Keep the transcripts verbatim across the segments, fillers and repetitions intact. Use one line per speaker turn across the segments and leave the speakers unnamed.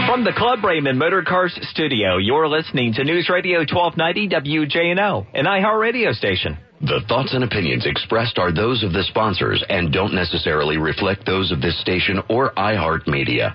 From the Club Raymond Motor Cars studio, you're listening to News Radio twelve ninety W J N O, an iHeartRadio station.
The thoughts and opinions expressed are those of the sponsors and don't necessarily reflect those of this station or iHeartMedia.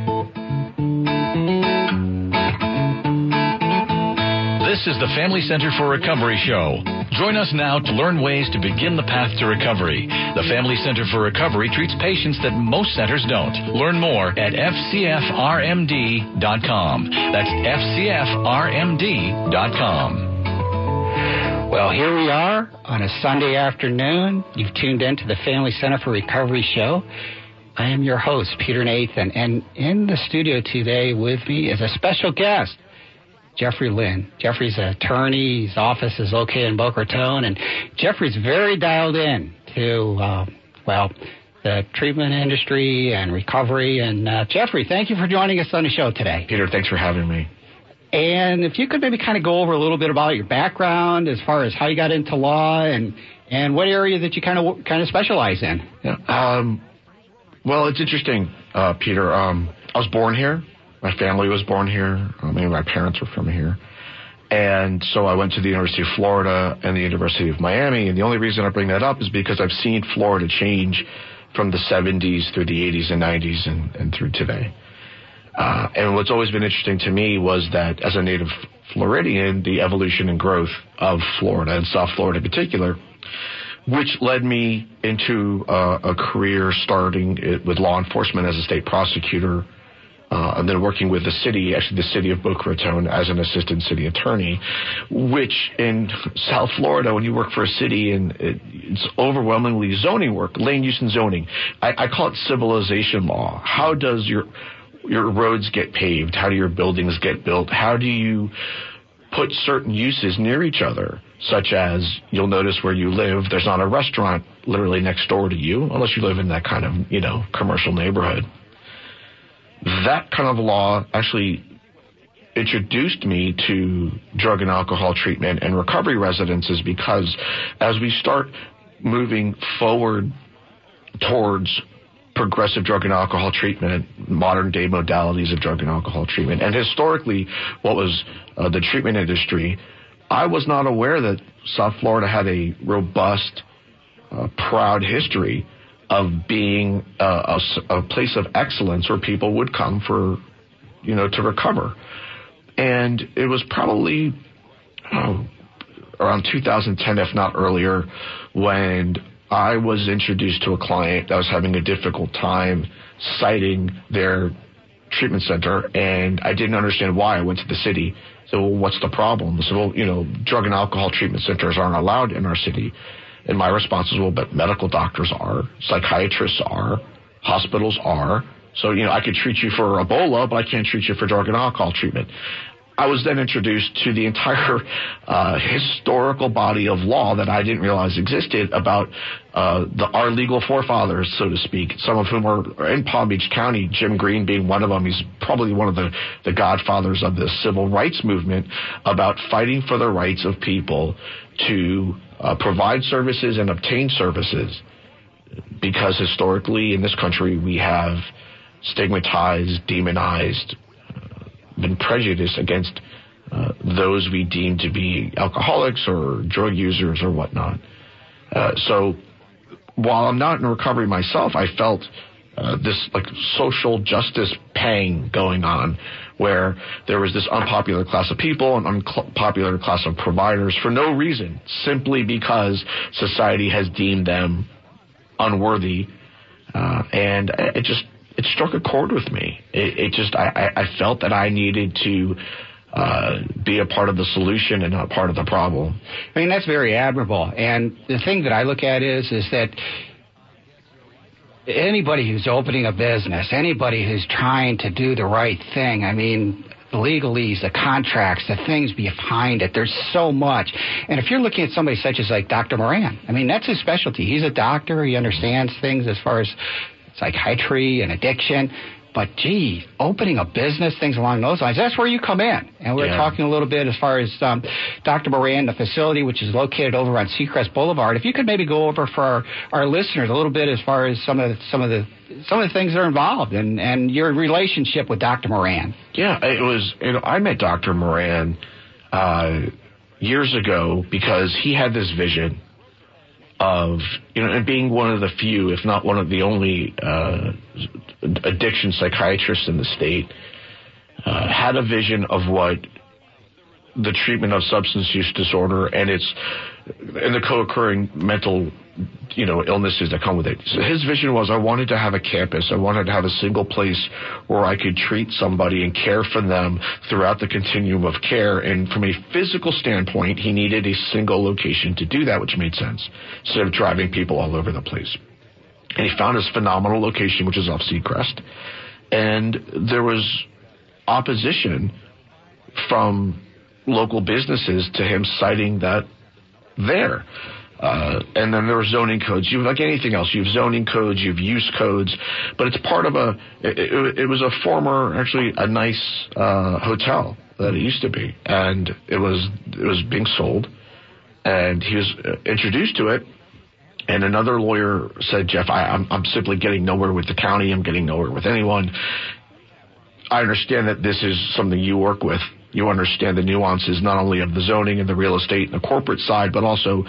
This is the Family Center for Recovery show. Join us now to learn ways to begin the path to recovery. The Family Center for Recovery treats patients that most centers don't. Learn more at F C F R M D dot com. That's F C F R M D dot com.
Well, here we are on a Sunday afternoon. You've tuned in to the Family Center for Recovery show. I am your host, Peter Nathan, and in the studio today with me is a special guest, Jeffrey Lynn. Jeffrey's an attorney. His office is located in Boca Raton, and Jeffrey's very dialed in to, uh, well, the treatment industry and recovery. And uh, Jeffrey, thank you for joining us on the show today.
Peter, thanks for having me.
And if you could maybe kind of go over a little bit about your background as far as how you got into law and and what area that you kind of kind of specialize in.
Yeah. Um, well, it's interesting, uh, Peter. Um, I was born here. My family was born here. I mean, my parents were from here. And so I went to the University of Florida and the University of Miami. And the only reason I bring that up is because I've seen Florida change from the seventies through the eighties and nineties and, and through today. Uh, and what's always been interesting to me was that as a native Floridian, the evolution and growth of Florida and South Florida in particular, which led me into uh, a career starting it with law enforcement as a state prosecutor, uh, and then working with the city, actually the city of Boca Raton as an assistant city attorney, which in South Florida, when you work for a city, and it, it's overwhelmingly zoning work, land use and zoning. I, I call it civilization law. How does your your roads get paved? How do your buildings get built? How do you put certain uses near each other, such as you'll notice where you live, there's not a restaurant literally next door to you, unless you live in that kind of, you know, commercial neighborhood. That kind of law actually introduced me to drug and alcohol treatment and recovery residences, because as we start moving forward towards progressive drug and alcohol treatment, modern day modalities of drug and alcohol treatment, and historically what was uh, the treatment industry, I was not aware that South Florida had a robust, uh, proud history of being uh, a, a place of excellence where people would come for, you know, to recover. And it was probably oh, around two thousand ten, if not earlier, when I was introduced to a client that was having a difficult time citing their treatment center, and I didn't understand why. I went to the city. So, well, what's the problem? I said, well, you know, drug and alcohol treatment centers aren't allowed in our city. And my response was, well, but medical doctors are, psychiatrists are, hospitals are. So, you know, I could treat you for Ebola, but I can't treat you for drug and alcohol treatment. I was then introduced to the entire uh, historical body of law that I didn't realize existed about uh, the, our legal forefathers, so to speak, some of whom are in Palm Beach County, Jim Green being one of them. He's probably one of the, the godfathers of the civil rights movement, about fighting for the rights of people to uh, provide services and obtain services, because historically in this country we have stigmatized, demonized, been prejudiced against uh, those we deem to be alcoholics or drug users or whatnot. Uh, so while I'm not in recovery myself, I felt uh, this like social justice pang going on, where there was this unpopular class of people, an unpopular class of providers for no reason, simply because society has deemed them unworthy. Uh, and it just It struck a chord with me. It, it just, I, I felt that I needed to uh, be a part of the solution and not part of the problem.
I mean, that's very admirable. And the thing that I look at is, is that anybody who's opening a business, anybody who's trying to do the right thing, I mean, the legalese, the contracts, the things behind it, there's so much. And if you're looking at somebody such as like Doctor Moran, I mean, that's his specialty. He's a doctor. He understands things as far as psychiatry and addiction. But, gee, opening a business, things along those lines, that's where you come in. And we're
yeah.
talking a little bit as far as um, Doctor Moran, the facility, which is located over on Seacrest Boulevard. If you could maybe go over for our, our listeners a little bit as far as some of the, some of the some of the things that are involved and, and your relationship with Doctor Moran.
Yeah, it was. You know, I met Doctor Moran uh, years ago because he had this vision of, you know, and being one of the few, if not one of the only uh, addiction psychiatrists in the state, uh, had a vision of what the treatment of substance use disorder and its and the co-occurring mental, you know, illnesses that come with it. So his vision was, I wanted to have a campus. I wanted to have a single place where I could treat somebody and care for them throughout the continuum of care. And from a physical standpoint, he needed a single location to do that, which made sense, instead of driving people all over the place. And he found this phenomenal location, which is off Seacrest. And there was opposition from local businesses to him citing that there. Uh, and then there were zoning codes. You like anything else. You have zoning codes, you have use codes, but it's part of a, it, it, it was a former, actually a nice, uh, hotel that it used to be. And it was, it was being sold, and he was introduced to it. And another lawyer said, Jeff, I, I'm, I'm simply getting nowhere with the county. I'm getting nowhere with anyone. I understand that this is something you work with. You understand the nuances not only of the zoning and the real estate and the corporate side, but also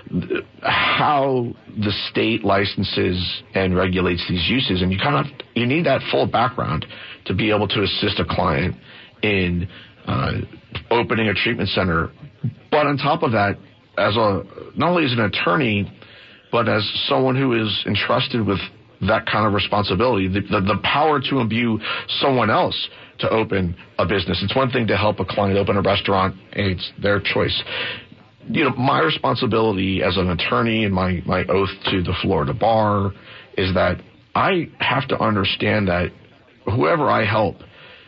how the state licenses and regulates these uses. And you kind of you need that full background to be able to assist a client in uh, opening a treatment center. But on top of that, as a not only as an attorney, but as someone who is entrusted with that kind of responsibility, the, the, the power to imbue someone else to open a business. It's one thing to help a client open a restaurant, and it's their choice. You know, my responsibility as an attorney and my, my oath to the Florida bar is that I have to understand that whoever I help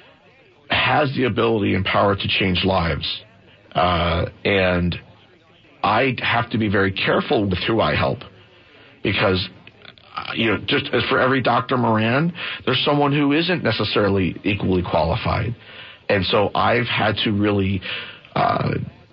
has the ability and power to change lives. Uh, and I have to be very careful with who I help, because you know, just as for every Doctor Moran, there's someone who isn't necessarily equally qualified. And so I've had to really uh,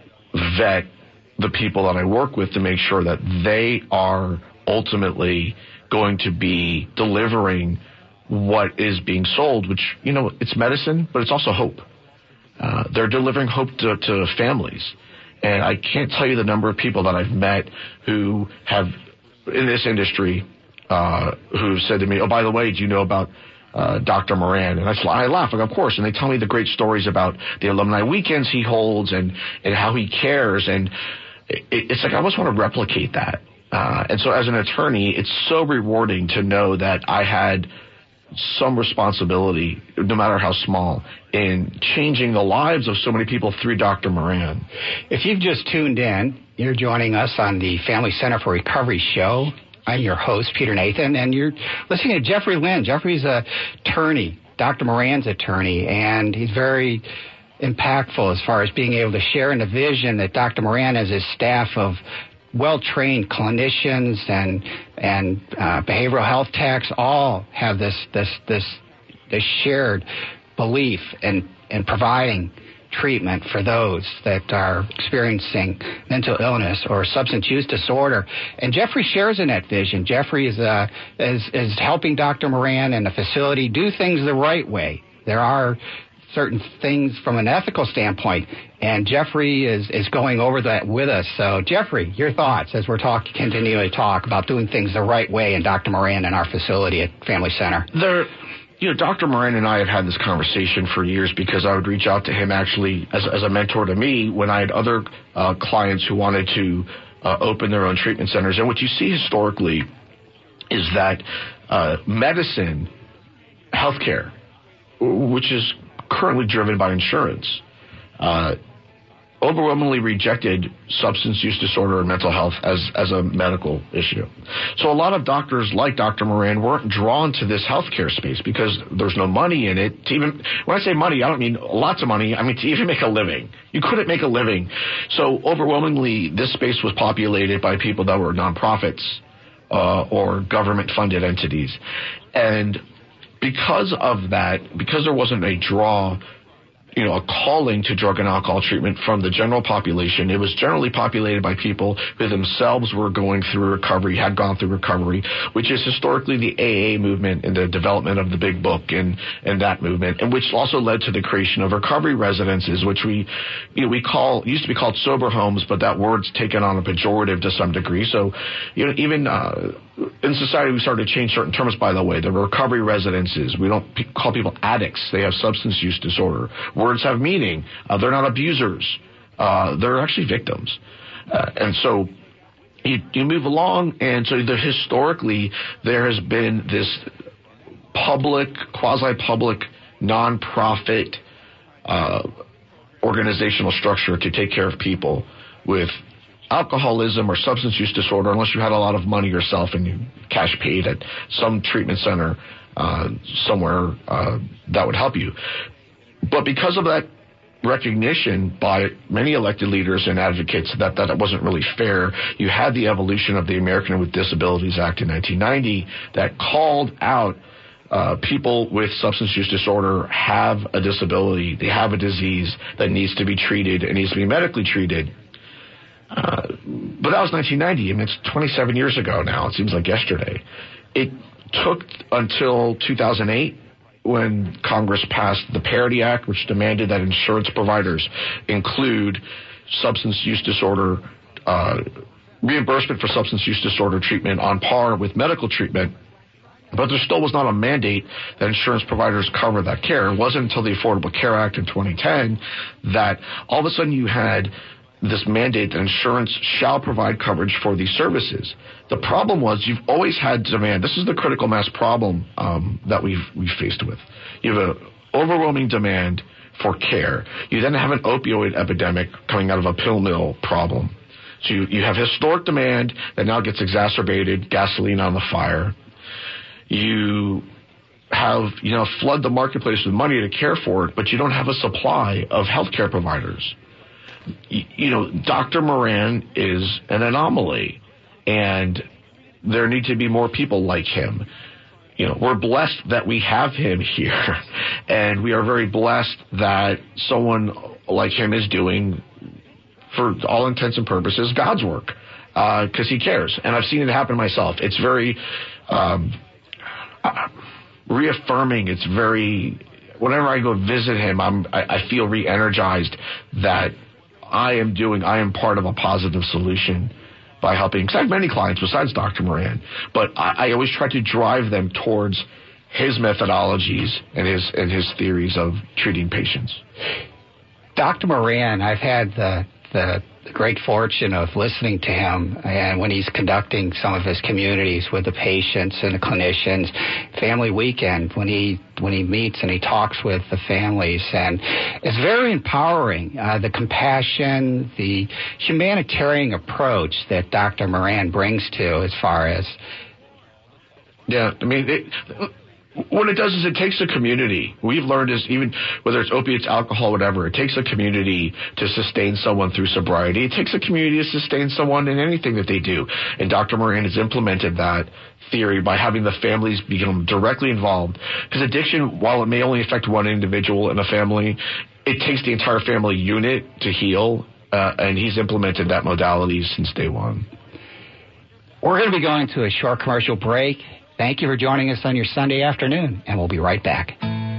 vet the people that I work with to make sure that they are ultimately going to be delivering what is being sold, which, you know, it's medicine, but it's also hope. Uh, they're delivering hope to, to families. And I can't tell you the number of people that I've met who have, in this industry, Uh, who said to me, oh, by the way, do you know about uh, Doctor Moran? And I, I laugh, like, of course. And they tell me the great stories about the alumni weekends he holds and, and how he cares. And it, it's like I almost want to replicate that. Uh, and so as an attorney, it's so rewarding to know that I had some responsibility, no matter how small, in changing the lives of so many people through Doctor Moran.
If you've just tuned in, you're joining us on the Family Center for Recovery show. I'm your host, Peter Nathan, and you're listening to Jeffrey Lynn. Jeffrey's an attorney, Doctor Moran's attorney, and he's very impactful as far as being able to share in the vision that Doctor Moran has his staff of well-trained clinicians and and uh, behavioral health techs all have this this this this shared belief in in providing treatment for those that are experiencing mental illness or substance use disorder. And Jeffrey shares in that vision. Jeffrey is, uh, is, is helping Doctor Moran and the facility do things the right way. There are certain things from an ethical standpoint, and Jeffrey is, is going over that with us. So, Jeffrey, your thoughts as we're talk, continuing to talk about doing things the right way in Doctor Moran and our facility at Family Center.
There You know, Doctor Moran and I have had this conversation for years because I would reach out to him actually as, as a mentor to me when I had other uh, clients who wanted to uh, open their own treatment centers. And what you see historically is that uh, medicine, healthcare, which is currently driven by insurance, uh, overwhelmingly rejected substance use disorder and mental health as, as a medical issue. So a lot of doctors like Doctor Moran weren't drawn to this healthcare space because there's no money in it. To even, when I say money, I don't mean lots of money. I mean to even make a living. You couldn't make a living. So overwhelmingly, this space was populated by people that were nonprofits uh, or government-funded entities. And because of that, because there wasn't a draw, you know, a calling to drug and alcohol treatment from the general population, it was generally populated by people who themselves were going through recovery, had gone through recovery, which is historically the A A movement and the development of the Big Book and, and that movement, and which also led to the creation of recovery residences, which we, you know, we call, used to be called sober homes, but that word's taken on a pejorative to some degree. So, you know, even, uh, in society, we started to change certain terms, by the way. The recovery residences, we don't p- call people addicts. They have substance use disorder. Words have meaning. Uh, they're not abusers. Uh, they're actually victims. Uh, and so you, you move along, and so the, historically, there has been this public, quasi-public, non-profit uh, organizational structure to take care of people with alcoholism or substance use disorder, unless you had a lot of money yourself and you cash paid at some treatment center uh, somewhere uh, that would help you. But because of that recognition by many elected leaders and advocates that that wasn't really fair, you had the evolution of the American with Disabilities Act in nineteen ninety that called out uh, people with substance use disorder have a disability, they have a disease that needs to be treated and needs to be medically treated. Uh, but that was nineteen ninety. I mean, it's twenty-seven years ago now. It seems like yesterday. It took until two thousand eight when Congress passed the Parity Act, which demanded that insurance providers include substance use disorder, uh, reimbursement for substance use disorder treatment on par with medical treatment. But there still was not a mandate that insurance providers cover that care. It wasn't until the Affordable Care Act in twenty ten that all of a sudden you had this mandate that insurance shall provide coverage for these services. The problem was you've always had demand. This is the critical mass problem um, that we've we've faced with. You have an overwhelming demand for care. You then have an opioid epidemic coming out of a pill mill problem. So you, you have historic demand that now gets exacerbated, gasoline on the fire. You have, you know, flood the marketplace with money to care for it, but you don't have a supply of healthcare providers. You know, Doctor Moran is an anomaly, and there need to be more people like him. You know, we're blessed that we have him here, and we are very blessed that someone like him is doing, for all intents and purposes, God's work, because uh, he cares. And I've seen it happen myself. It's very um, uh, reaffirming. It's very, whenever I go visit him, I'm, I, I feel re-energized that I am doing, I am part of a positive solution by helping, because I have many clients besides Doctor Moran, but I, I always try to drive them towards his methodologies and his and his theories of treating patients.
Doctor Moran, I've had the, the great fortune of listening to him and when he's conducting some of his communities with the patients and the clinicians, Family Weekend, when he when he meets and he talks with the families, and it's very empowering. Uh, the compassion, the humanitarian approach that Doctor Moran brings to as far as.
Yeah, I mean, it, what it does is it takes a community. We've learned is even whether it's opiates, alcohol, whatever, it takes a community to sustain someone through sobriety. It takes a community to sustain someone in anything that they do. And Doctor Moran has implemented that theory by having the families become directly involved. Because addiction, while it may only affect one individual in a family, it takes the entire family unit to heal. Uh, and he's implemented that modality since day one.
We're going to be going to a short commercial break. Thank you for joining us on your Sunday afternoon, and we'll be right back.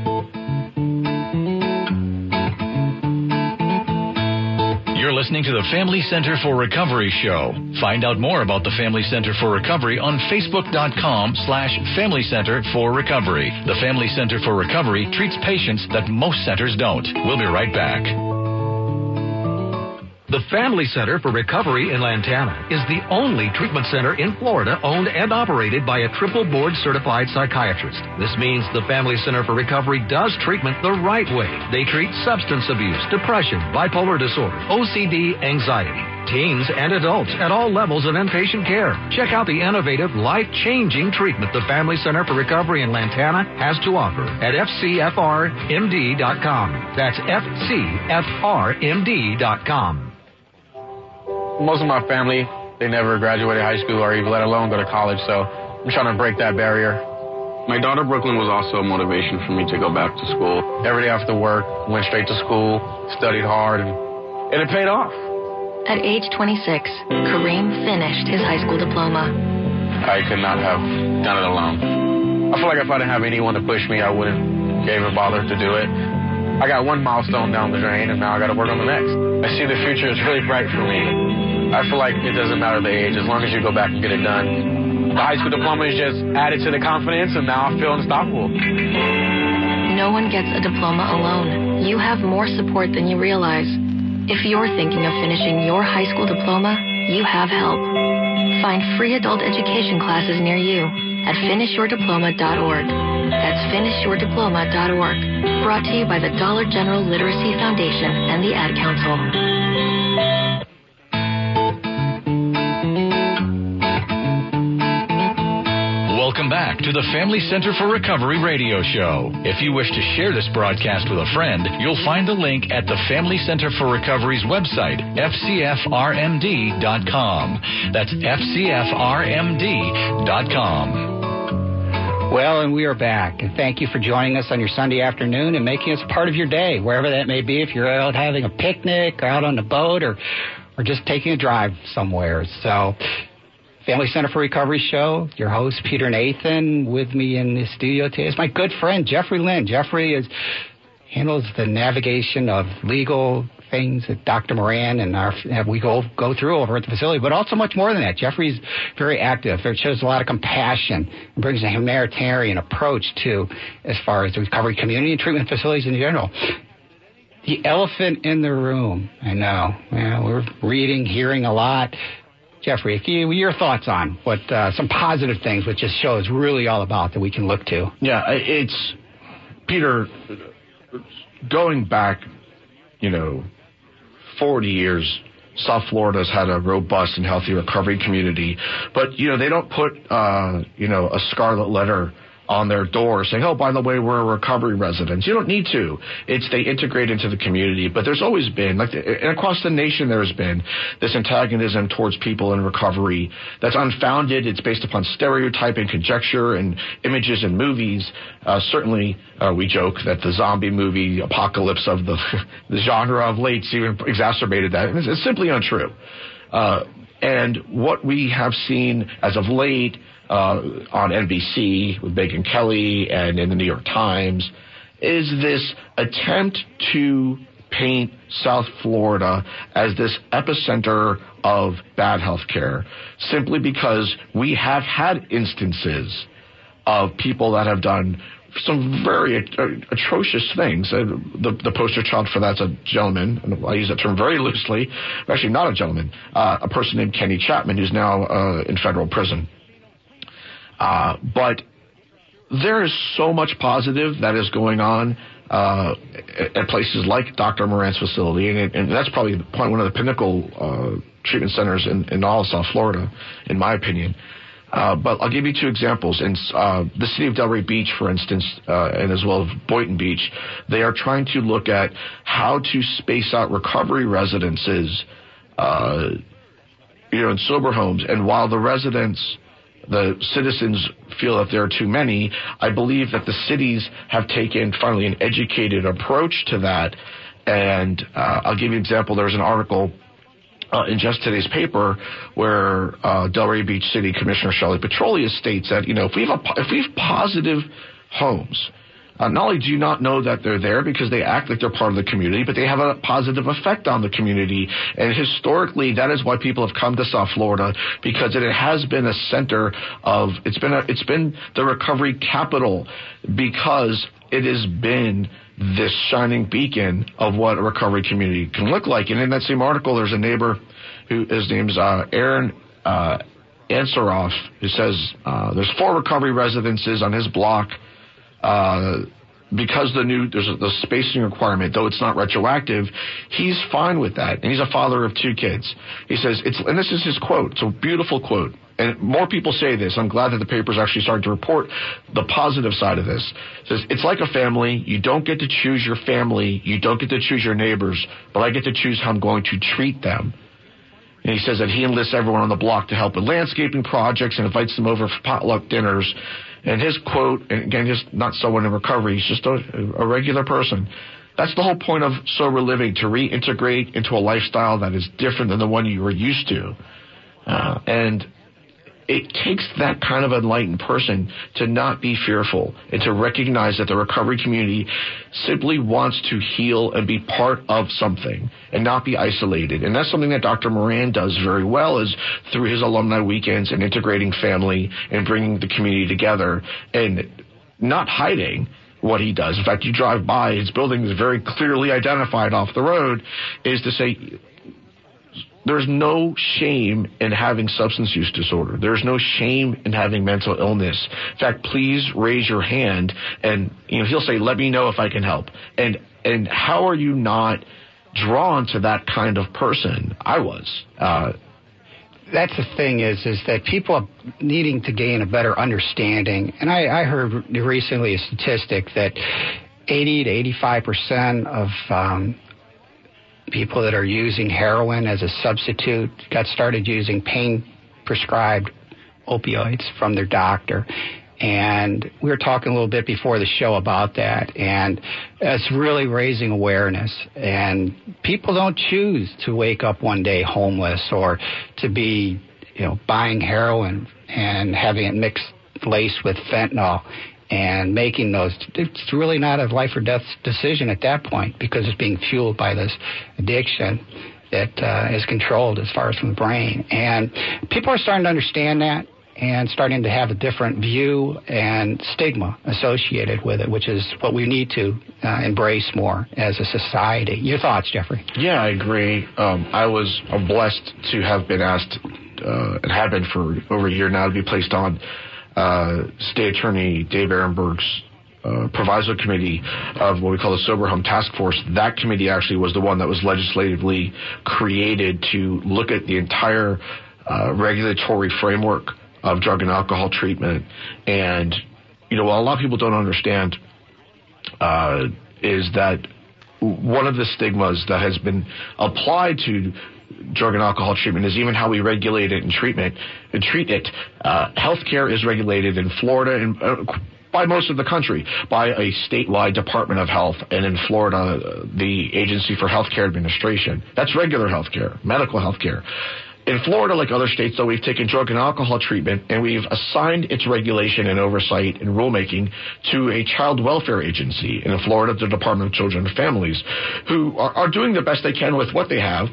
You're listening to the Family Center for Recovery show. Find out more about the Family Center for Recovery on Facebook.com slash Family Center for Recovery. The Family Center for Recovery treats patients that most centers don't. We'll be right back.
The Family Center for Recovery in Lantana is the only treatment center in Florida owned and operated by a triple board certified psychiatrist. This means the Family Center for Recovery does treatment the right way. They treat substance abuse, depression, bipolar disorder, O C D, anxiety, teens and adults at all levels of inpatient care. Check out the innovative, life-changing treatment the Family Center for Recovery in Lantana has to offer at F C F R M D dot com. That's F C F R M D dot com.
Most of my family, they never graduated high school or even let alone go to college, so I'm trying to break that barrier. My daughter Brooklyn was also a motivation for me to go back to school. Every day after work, went straight to school, studied hard, and, and it paid off.
At age twenty-six, Kareem finished his high school diploma.
I could not have done it alone. I feel like if I didn't have anyone to push me, I wouldn't even bother to do it. I got one milestone down the drain, and now I got to work on the next. I see the future is really bright for me. I feel like it doesn't matter the age, as long as you go back and get it done. The high school diploma is just added to the confidence, and now I feel unstoppable.
No one gets a diploma alone. You have more support than you realize. If you're thinking of finishing your high school diploma, you have help. Find free adult education classes near you at finish your diploma dot org. That's finish your diploma dot org. Brought to you by the Dollar General Literacy Foundation and the Ad Council.
Welcome back to the Family Center for Recovery radio show. If you wish to share this broadcast with a friend, you'll find the link at the Family Center for Recovery's website, F C F R M D dot com. That's F C F R M D dot com.
Well, and we are back. And thank you for joining us on your Sunday afternoon and making us part of your day, wherever that may be, if you're out having a picnic or out on the boat or, or just taking a drive somewhere. So, Family Center for Recovery show, your host, Peter Nathan. With me in the studio today is my good friend, Jeffrey Lynn. Jeffrey is handles the navigation of legal things that Doctor Moran and our, we go go through over at the facility, but also much more than that. Jeffrey's very active. It shows a lot of compassion and brings a humanitarian approach to as far as the recovery community and treatment facilities in general. The elephant in the room, I know. Yeah, we're reading, hearing a lot. Jeffrey, if you, your thoughts on what uh, some positive things, which this show is really all about, that we can look to.
Yeah, it's, Peter, going back, you know, forty years, South Florida has had a robust and healthy recovery community. But, you know, they don't put, uh, you know, a scarlet letter on their door saying, oh, by the way, we're a recovery residence. You don't need to. It's they integrate into the community. But there's always been, like, and across the nation there has been this antagonism towards people in recovery that's unfounded. It's based upon stereotype and conjecture and images and movies. Uh, certainly, uh, we joke that the zombie movie apocalypse of the, the genre of late even exacerbated that. And it's, it's simply untrue. Uh, and what we have seen as of late, Uh, on N B C with Megyn Kelly and in the New York Times, is this attempt to paint South Florida as this epicenter of bad health care, simply because we have had instances of people that have done some very at- atrocious things. Uh, the, the poster child for that's a gentleman, and I use that term very loosely, actually not a gentleman, uh, a person named Kenny Chapman, who's now uh, in federal prison. Uh, but there is so much positive that is going on uh, at, at places like Doctor Moran's facility, and, and that's probably one of the pinnacle uh, treatment centers in, in all of South Florida, in my opinion. Uh, but I'll give you two examples. In uh, the city of Delray Beach, for instance, uh, and as well as Boynton Beach, they are trying to look at how to space out recovery residences, uh, you know, in sober homes. And while the residents, the citizens feel that there are too many, I believe that the cities have taken finally an educated approach to that. And uh, I'll give you an example. There's an article uh, in just today's paper where uh, Delray Beach City Commissioner Shelley Petrolia states that, you know, if we have a, if we have positive homes, Uh, not only do you not know that they're there because they act like they're part of the community, but they have a positive effect on the community. And historically, that is why people have come to South Florida, because it has been a center of, it's been a, it's been the recovery capital, because it has been this shining beacon of what a recovery community can look like. And in that same article, there's a neighbor who, his name's uh, Aaron uh, Ansaroff, who says uh, there's four recovery residences on his block. Uh, because the new, there's a, the spacing requirement, though it's not retroactive, he's fine with that. And he's a father of two kids. He says, it's, and this is his quote, it's a beautiful quote. And more people say this. I'm glad that the paper's actually starting to report the positive side of this. It says, it's like a family. You don't get to choose your family. You don't get to choose your neighbors, but I get to choose how I'm going to treat them. And he says that he enlists everyone on the block to help with landscaping projects and invites them over for potluck dinners. And his quote, and again, he's not someone in recovery, he's just a, a regular person. That's the whole point of sober living, to reintegrate into a lifestyle that is different than the one you were used to. Uh, and it takes that kind of enlightened person to not be fearful and to recognize that the recovery community simply wants to heal and be part of something and not be isolated. And that's something that Doctor Moran does very well, is through his alumni weekends and integrating family and bringing the community together and not hiding what he does. In fact, you drive by, his building is very clearly identified off the road, is to say, there's no shame in having substance use disorder. There's no shame in having mental illness. In fact, please raise your hand, and you know he'll say, "Let me know if I can help." And and how are you not drawn to that kind of person? I was. Uh,
That's the thing is, is that people are needing to gain a better understanding. And I, I heard recently a statistic that eighty to eighty-five percent of um, people that are using heroin as a substitute got started using pain-prescribed opioids from their doctor. And we were talking a little bit before the show about that, and it's really raising awareness. And people don't choose to wake up one day homeless or to be, you know, buying heroin and having it mixed, laced with fentanyl and making those. It's really not a life or death decision at that point, because it's being fueled by this addiction that uh, is controlled as far as from the brain. And people are starting to understand that and starting to have a different view and stigma associated with it, which is what we need to uh, embrace more as a society. Your thoughts, Jeffrey?
Yeah, I agree. Um, I was I'm blessed to have been asked, uh, and have been for over a year now, to be placed on uh, State Attorney Dave Ehrenberg's uh, proviso committee of what we call the Sober Home Task Force. That committee actually was the one that was legislatively created to look at the entire uh, regulatory framework of drug and alcohol treatment. And, you know, what a lot of people don't understand uh, is that one of the stigmas that has been applied to drug and alcohol treatment is even how we regulate it and treatment and treat it. Uh, healthcare is regulated in Florida and uh, by most of the country by a statewide Department of Health, and in Florida, uh, the Agency for Healthcare Administration. That's regular healthcare, medical healthcare. In Florida, like other states, though, we've taken drug and alcohol treatment and we've assigned its regulation and oversight and rulemaking to a child welfare agency. In Florida, the Department of Children and Families, who are, are doing the best they can with what they have.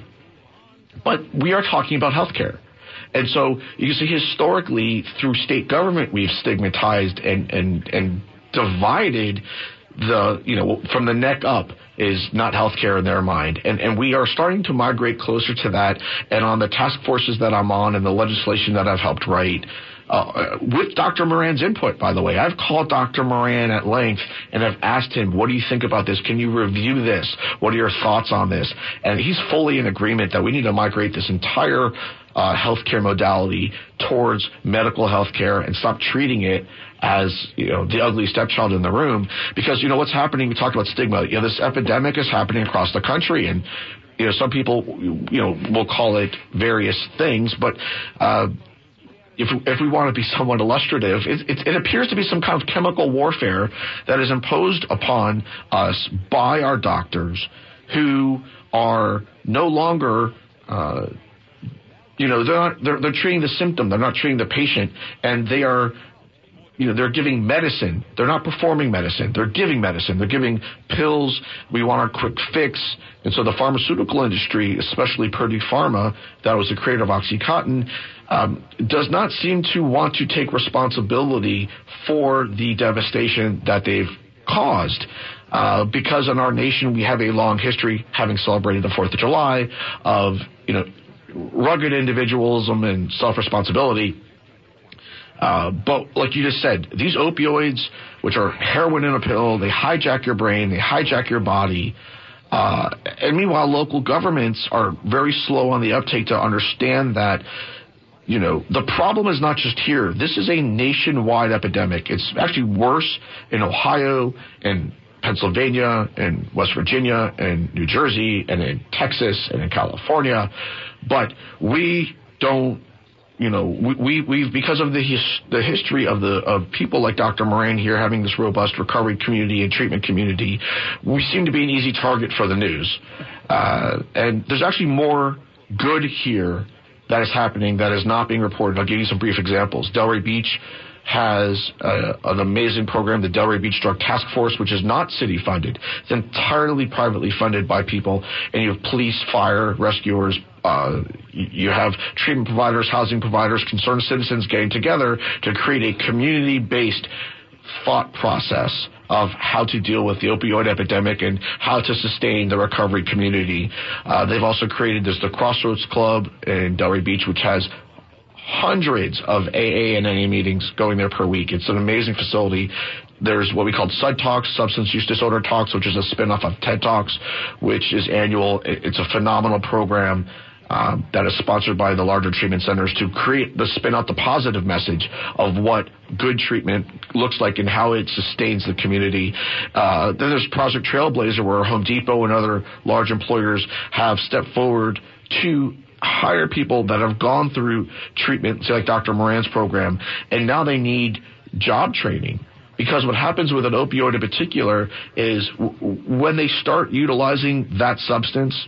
But we are talking about health care. And so you can see historically through state government, we've stigmatized and, and, and divided the, you know, from the neck up is not health care in their mind. And, and we are starting to migrate closer to that. And on the task forces that I'm on and the legislation that I've helped write, uh, with Doctor Moran's input, by the way, I've called Doctor Moran at length and I've asked him, what do you think about this? Can you review this? What are your thoughts on this? And he's fully in agreement that we need to migrate this entire uh, healthcare modality towards medical healthcare and stop treating it as, you know, the ugly stepchild in the room. Because, you know, what's happening, we talked about stigma, you know, this epidemic is happening across the country, and, you know, some people, you know, will call it various things, but uh, if, if we want to be somewhat illustrative, it, it, it appears to be some kind of chemical warfare that is imposed upon us by our doctors, who are no longer, uh, you know, they're not, they're, they're treating the symptom, they're not treating the patient, and they are, you know, they're giving medicine. They're not performing medicine. They're giving medicine. They're giving pills. We want our quick fix. And so the pharmaceutical industry, especially Purdue Pharma, that was the creator of OxyContin, um, does not seem to want to take responsibility for the devastation that they've caused. Uh, because in our nation, we have a long history, having celebrated the fourth of July, of, you know, rugged individualism and self-responsibility. Uh, but like you just said, these opioids, which are heroin in a pill, they hijack your brain, they hijack your body. Uh, and meanwhile, local governments are very slow on the uptake to understand that, you know, the problem is not just here. This is a nationwide epidemic. It's actually worse in Ohio and Pennsylvania and West Virginia and New Jersey and in Texas and in California. But we don't you know, we, we we've because of the his, the history of the of people like Doctor Moran here having this robust recovery community and treatment community, we seem to be an easy target for the news. Uh, and there's actually more good here that is happening that is not being reported. I'll give you some brief examples. Delray Beach has uh, an amazing program, the Delray Beach Drug Task Force, which is not city funded. It's entirely privately funded by people, and you have police, fire, rescuers. Uh, you have treatment providers, housing providers, concerned citizens getting together to create a community-based thought process of how to deal with the opioid epidemic and how to sustain the recovery community. Uh, they've also created this, the Crossroads Club in Delray Beach, which has hundreds of A A and N A meetings going there per week. It's an amazing facility. There's what we call S U D Talks, Substance Use Disorder Talks, which is a spinoff of TED Talks, which is annual. It's a phenomenal program um, that is sponsored by the larger treatment centers to create the spin out the positive message of what good treatment looks like and how it sustains the community. Uh, then there's Project Trailblazer, where Home Depot and other large employers have stepped forward to hire people that have gone through treatment, say like Doctor Moran's program, and now they need job training. Because what happens with an opioid in particular is w- when they start utilizing that substance,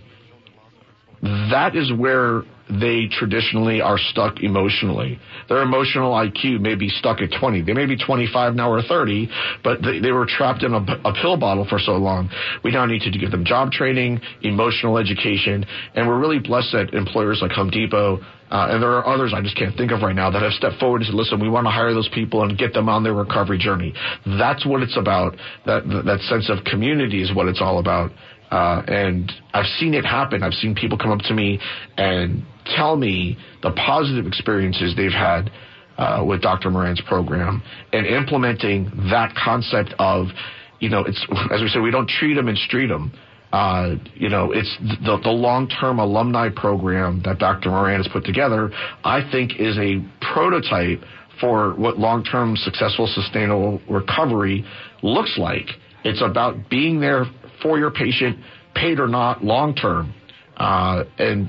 that is where they traditionally are stuck emotionally. Their emotional I Q may be stuck at twenty. They may be twenty-five now or thirty, but they, they were trapped in a, a pill bottle for so long. We now need to give them job training, emotional education, and we're really blessed that employers like Home Depot, uh, and there are others I just can't think of right now, that have stepped forward and said, listen, we want to hire those people and get them on their recovery journey. That's what it's about. That, that sense of community is what it's all about. Uh, and I've seen it happen. I've seen people come up to me and tell me the positive experiences they've had uh, with Doctor Moran's program and implementing that concept of, you know, it's, as we said, we don't treat them and street them. Uh, you know, it's the, the long-term alumni program that Doctor Moran has put together, I think is a prototype for what long-term successful, sustainable recovery looks like. It's about being there for your patient, paid or not, long-term. Uh, and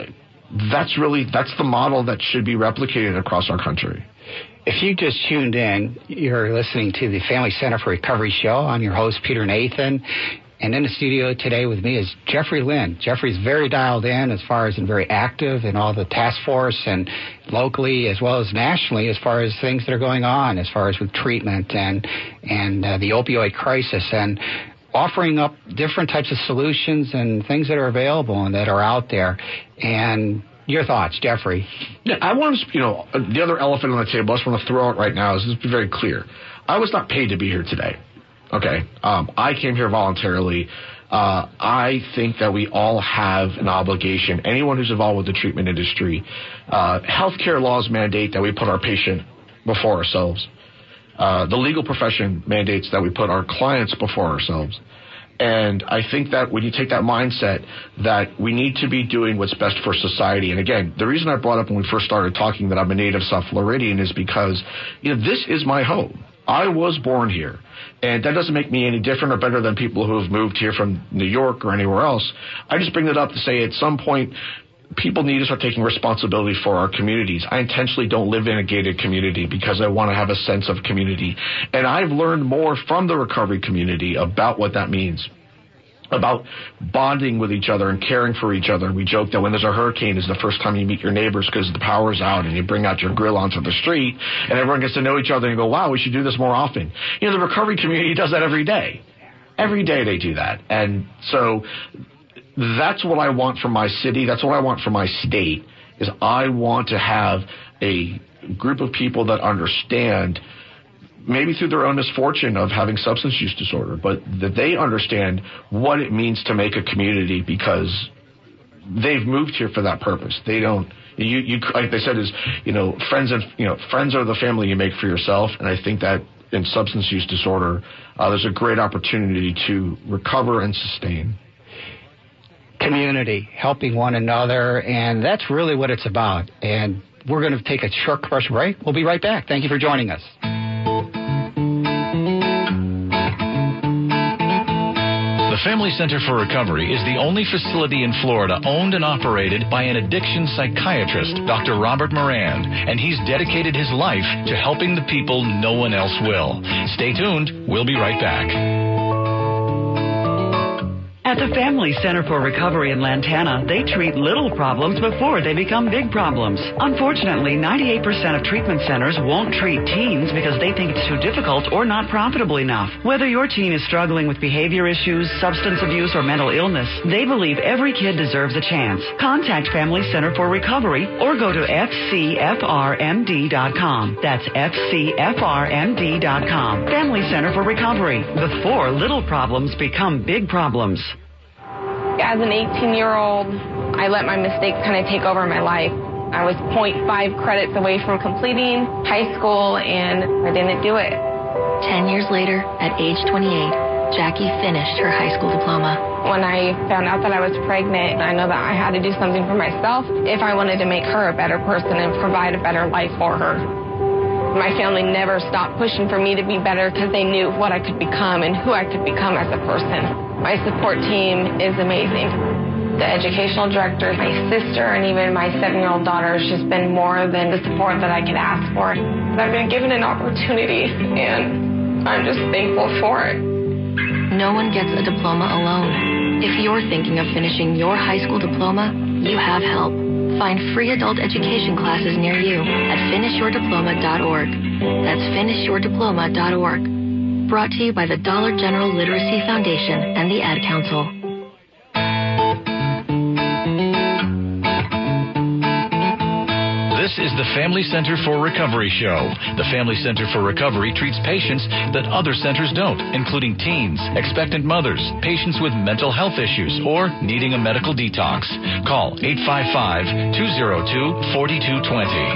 that's really, that's the model that should be replicated across our country.
If you just tuned in, you're listening to the Family Center for Recovery show. I'm your host, Peter Nathan. And in the studio today with me is Jeffrey Lynn. Jeffrey's very dialed in as far as and very active in all the task force and locally as well as nationally as far as things that are going on as far as with treatment and, and uh, the opioid crisis, and offering up different types of solutions and things that are available and that are out there. And your thoughts, Jeffrey?
Yeah, I want to, you know, the other elephant on the table I just want to throw out right now is just be very clear. I was not paid to be here today. Okay. Um, I came here voluntarily. Uh, I think that we all have an obligation, anyone who's involved with the treatment industry, uh, healthcare laws mandate that we put our patient before ourselves. Uh, the legal profession mandates that we put our clients before ourselves. And I think that when you take that mindset that we need to be doing what's best for society, and again, the reason I brought up when we first started talking that I'm a native South Floridian is because, you know, this is my home. I was born here, and that doesn't make me any different or better than people who have moved here from New York or anywhere else. I just bring it up to say at some point, people need to start taking responsibility for our communities. I intentionally don't live in a gated community because I want to have a sense of community. And I've learned more from the recovery community about what that means, about bonding with each other and caring for each other. We joke that when there's a hurricane, it's the first time you meet your neighbors because the power's out and you bring out your grill onto the street and everyone gets to know each other and you go, wow, we should do this more often. You know, the recovery community does that every day. Every day they do that. And so that's what I want from my city. That's what I want from my state, is I want to have a group of people that understand, maybe through their own misfortune of having substance use disorder, but that they understand what it means to make a community because they've moved here for that purpose. They don't, you, you, like they said, is, you know, friends and, you know, friends are the family you make for yourself. And I think that in substance use disorder, uh, there's a great opportunity to recover and sustain.
Community, helping one another, and that's really what it's about. And we're going to take a short commercial break. We'll be right back. Thank you for joining us.
The The Family Center for Recovery is the only facility in Florida owned and operated by an addiction psychiatrist, Doctor Robert Moran, and he's dedicated his life to helping the people no one else will. Stay tuned. We'll be right back.
At the Family Center for Recovery in Lantana, they treat little problems before they become big problems. Unfortunately, ninety-eight percent of treatment centers won't treat teens because they think it's too difficult or not profitable enough. Whether your teen is struggling with behavior issues, substance abuse, or mental illness, they believe every kid deserves a chance. Contact Family Center for Recovery or go to F C F R M D dot com. That's F C F R M D dot com. Family Center for Recovery. Before little problems become big problems.
As an eighteen-year-old, I let my mistakes kind of take over my life. I was zero point five credits away from completing high school, and I didn't do it.
Ten years later, at age twenty-eight, Jackie finished her high school diploma.
When I found out that I was pregnant, I know that I had to do something for myself if I wanted to make her a better person and provide a better life for her. My family never stopped pushing for me to be better because they knew what I could become and who I could become as a person. My support team is amazing. The educational director, my sister, and even my seven-year-old daughter has just been more than the support that I could ask for. I've been given an opportunity, and I'm just thankful for it.
No one gets a diploma alone. If you're thinking of finishing your high school diploma, you have help. Find free adult education classes near you at finish your diploma dot org. That's finish your diploma dot org. Brought to you by the Dollar General Literacy Foundation and the Ad Council.
This is the Family Center for Recovery show. The Family Center for Recovery treats patients that other centers don't, including teens, expectant mothers, patients with mental health issues, or needing a medical detox. Call eight five five, two oh two, four two two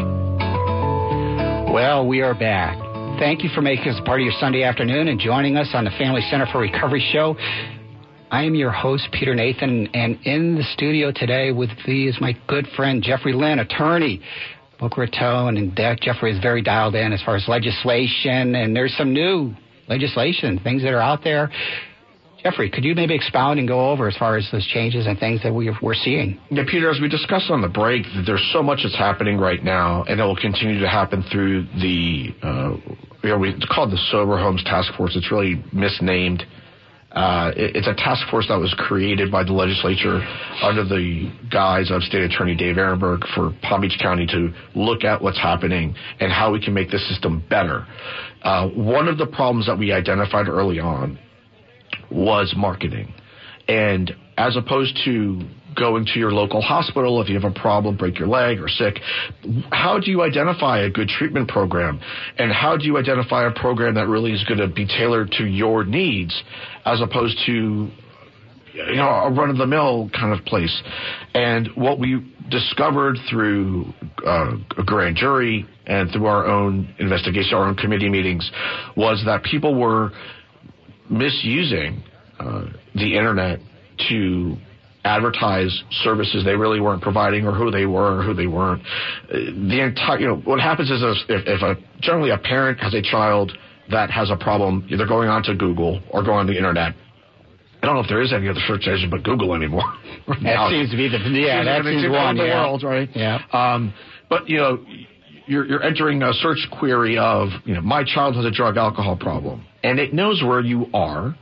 zero.
Well, we are back. Thank you for making us part of your Sunday afternoon and joining us on the Family Center for Recovery show. I am your host, Peter Nathan, and in the studio today with me is my good friend, Jeffrey Lynn, attorney, Boca Raton, and Jeffrey is very dialed in as far as legislation, and there's some new legislation, things that are out there. Jeffrey, could you maybe expound and go over as far as those changes and things that we're, we're seeing?
Yeah, Peter, as we discussed on the break, there's so much that's happening right now, and it will continue to happen through the, uh, you know, we, it's called the Sober Homes Task Force. It's really misnamed. Uh, it, it's a task force that was created by the legislature under the guise of State Attorney Dave Ehrenberg for Palm Beach County to look at what's happening and how we can make the system better. Uh, one of the problems that we identified early on was marketing. And as opposed to going to your local hospital if you have a problem, break your leg or sick, how do you identify a good treatment program? And how do you identify a program that really is going to be tailored to your needs as opposed to, you know, a run-of-the-mill kind of place? And what we discovered through uh, a grand jury and through our own investigation, our own committee meetings, was that people were misusing uh, the internet to advertise services they really weren't providing, or who they were or who they weren't. Uh, the entire, you know, what happens is if, if a generally a parent has a child that has a problem, they're going onto Google or going on the internet. I don't know if there is any other search engine but Google anymore.
That now, seems to be the yeah, that seems one
the
yeah.
world, right?
Yeah.
Um, but you know, you're, you're entering a search query of, you know, my child has a drug alcohol problem, and it knows where you are.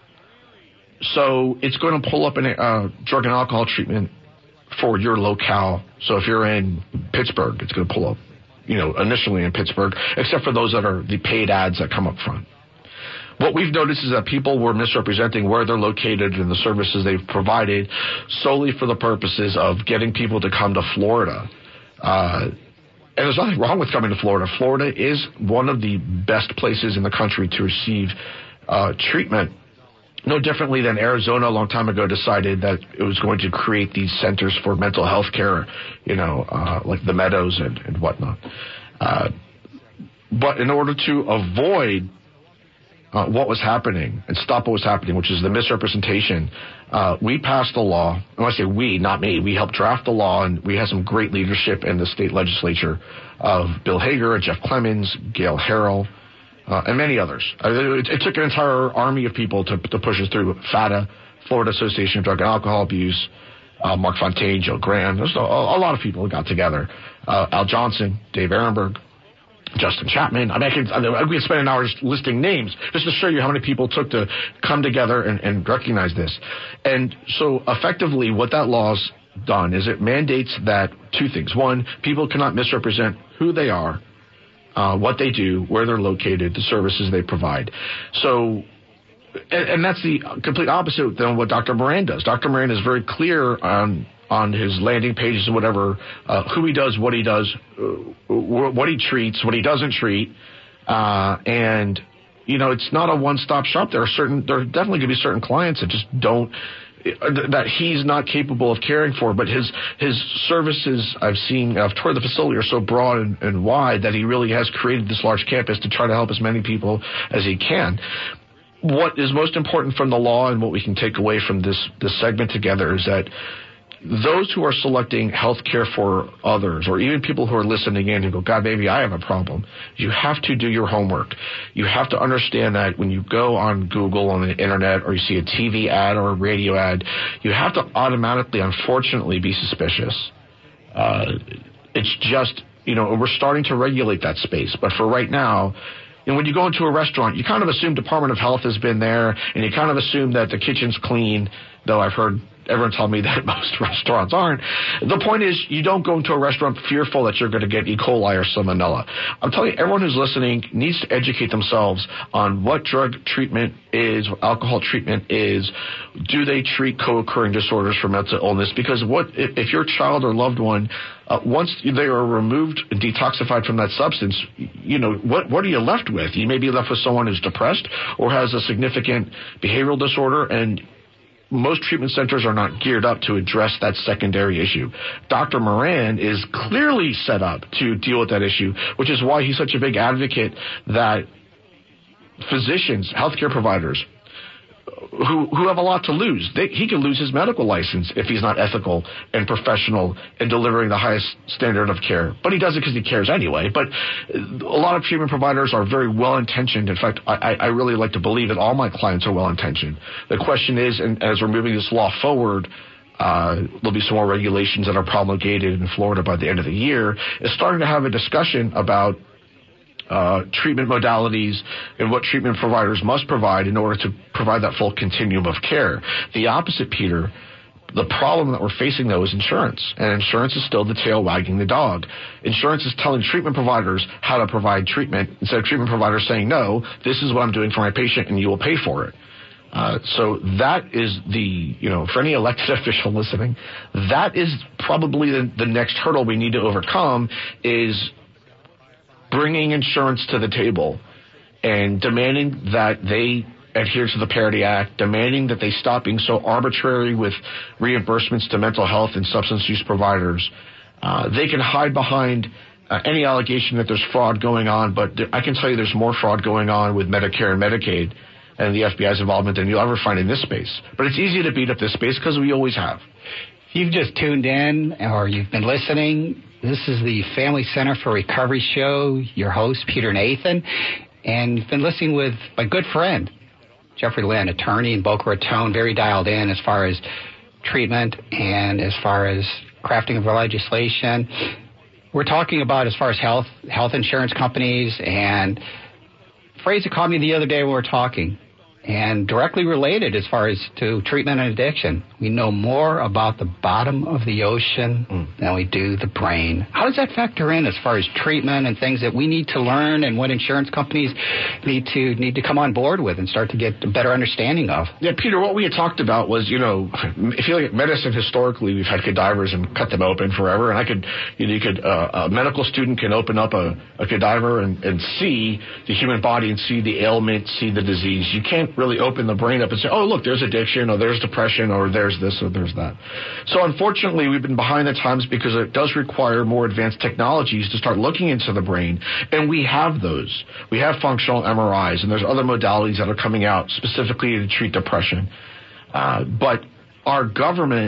So it's going to pull up a uh, drug and alcohol treatment for your locale. So if you're in Pittsburgh, it's going to pull up, you know, initially in Pittsburgh, except for those that are the paid ads that come up front. What we've noticed is that people were misrepresenting where they're located and the services they've provided solely for the purposes of getting people to come to Florida. Uh, and there's nothing wrong with coming to Florida. Florida is one of the best places in the country to receive uh, treatment. No differently than Arizona a long time ago decided that it was going to create these centers for mental health care, you know, uh, like the Meadows and, and whatnot. Uh, but in order to avoid uh, what was happening and stop what was happening, which is the misrepresentation, uh, we passed a law. And when I say we, not me, we helped draft the law, and we had some great leadership in the state legislature of Bill Hager, Jeff Clemens, Gail Harrell, Uh, and many others. Uh, it, it took an entire army of people to, to push us through. FATA, Florida Association of Drug and Alcohol Abuse, uh, Mark Fontaine, Joe Graham. There's a, a lot of people who got together. Uh, Al Johnson, Dave Ehrenberg, Justin Chapman. I mean, I could, I could spend an hour just listing names just to show you how many people took to come together and, and recognize this. And so effectively what that law's done is it mandates that two things. One, people cannot misrepresent who they are, uh, what they do, where they're located, the services they provide. So, and, and that's the complete opposite than what Doctor Moran does. Doctor Moran is very clear on on his landing pages and whatever, uh, who he does, what he does, uh, what he treats, what he doesn't treat. Uh, and, you know, it's not a one-stop shop. There are certain, there are definitely going to be certain clients that just don't, that he's not capable of caring for, but his, his services I've seen, I've toured the facility, are so broad and, and wide that he really has created this large campus to try to help as many people as he can. What is most important from the law and what we can take away from this, this segment together is that those who are selecting health care for others, or even people who are listening in and go, God, maybe I have a problem, you have to do your homework. You have to understand that when you go on Google, on the internet, or you see a T V ad or a radio ad, you have to automatically, unfortunately, be suspicious. Uh, it's just, you know, we're starting to regulate that space. But for right now, and when you go into a restaurant, you kind of assume Department of Health has been there, and you kind of assume that the kitchen's clean, though I've heard everyone tell me that most restaurants aren't. The point is, you don't go into a restaurant fearful that you're going to get E. coli or salmonella. I'm telling you, everyone who's listening needs to educate themselves on what drug treatment is, what alcohol treatment is. Do they treat co-occurring disorders for mental illness? Because what if, if your child or loved one, uh, once they are removed and detoxified from that substance, you know, what, what are you left with? You may be left with someone who's depressed or has a significant behavioral disorder, and most treatment centers are not geared up to address that secondary issue. Doctor Moran is clearly set up to deal with that issue, which is why he's such a big advocate that physicians, healthcare providers, who who have a lot to lose, they, he can lose his medical license if he's not ethical and professional in delivering the highest standard of care. But he does it because he cares anyway. But a lot of treatment providers are very well-intentioned. In fact, I, I really like to believe that all my clients are well-intentioned. The question is, and as we're moving this law forward, uh, there'll be some more regulations that are promulgated in Florida by the end of the year, is starting to have a discussion about Uh, treatment modalities and what treatment providers must provide in order to provide that full continuum of care. The opposite, Peter, the problem that we're facing, though, is insurance. And insurance is still the tail wagging the dog. Insurance is telling treatment providers how to provide treatment instead of treatment providers saying, no, this is what I'm doing for my patient and you will pay for it. Uh, so that is the, you know, for any elected official listening, that is probably the, the next hurdle we need to overcome, is bringing insurance to the table and demanding that they adhere to the Parity Act, demanding that they stop being so arbitrary with reimbursements to mental health and substance use providers. Uh, they can hide behind uh, any allegation that there's fraud going on, but th- I can tell you there's more fraud going on with Medicare and Medicaid and the F B I's involvement than you'll ever find in this space. But it's easy to beat up this space because we always have.
If you've just tuned in or you've been listening, this is the Family Center for Recovery show, your host, Peter Nathan, and you've been listening with my good friend, Jeffrey Lynn, attorney in Boca Raton, very dialed in as far as treatment and as far as crafting of legislation. We're talking about as far as health, health insurance companies, and a phrase that caught me the other day when we were talking, and directly related as far as to treatment and addiction. We know more about the bottom of the ocean mm. than we do the brain. How does that factor in as far as treatment and things that we need to learn and what insurance companies need to need to come on board with and start to get a better understanding of?
Yeah, Peter, what we had talked about was, you know, if you look at medicine historically, we've had cadavers and cut them open forever. And I could, you know, you could, uh, a medical student can open up a, a cadaver and, and see the human body and see the ailment, see the disease. You can't really open the brain up and say, oh, look, there's addiction, or there's depression, or there's this, or there's that. So unfortunately, we've been behind the times because it does require more advanced technologies to start looking into the brain, and we have those. We have functional M R Is, and there's other modalities that are coming out specifically to treat depression. Uh, but our government